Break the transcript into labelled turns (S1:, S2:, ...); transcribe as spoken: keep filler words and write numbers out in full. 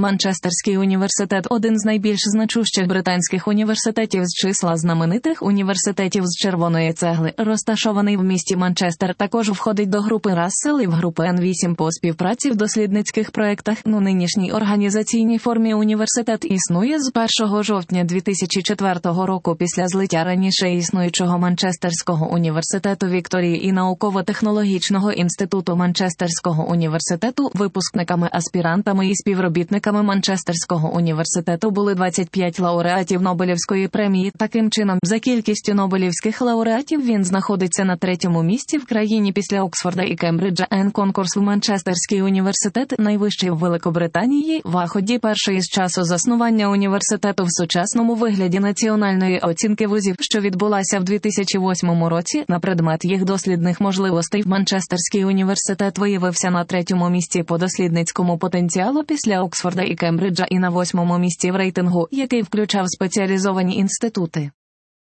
S1: Манчестерський університет – один з найбільш значущих британських університетів з числа знаменитих університетів з червоної цегли, розташований в місті Манчестер. Також входить до групи Рассел і в групи Ен вісім по співпраці в дослідницьких проєктах. У нинішній організаційній формі університет існує з першого жовтня дві тисячі четвертого року після злиття раніше існуючого Манчестерського університету Вікторії і науково-технологічного інституту Манчестерського університету. Випускниками, аспірантами і співробітниками Манчестерського університету були двадцять п'ять лауреатів Нобелівської премії. Таким чином, за кількістю нобелівських лауреатів він знаходиться на третьому місці в країні після Оксфорда і Кембриджа. Ен конкурс в Манчестерський університет – найвищий в Великобританії, в ході першої з часу заснування університету в сучасному вигляді національної оцінки вузів, що відбулася в дві тисячі восьмому році на предмет їх дослідних можливостей. Манчестерський університет виявився на третьому місці по дослідницькому потенціалу після Оксфорда і Кембриджа і на восьмому місці в рейтингу, який включав спеціалізовані інститути.